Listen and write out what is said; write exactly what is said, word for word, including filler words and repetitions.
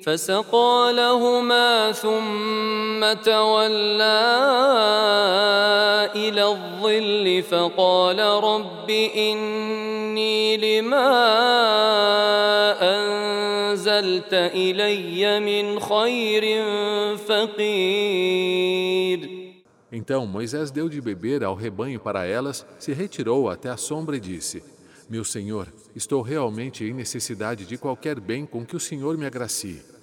فسقى لهما ثم تولى إلى الظل فقال رب إني لما أنزلت إلي من خير فقير. Então Moisés deu de beber ao rebanho para elas, se retirou até a sombra e disse: Meu Senhor, estou realmente em necessidade de qualquer bem com que o Senhor me agracie.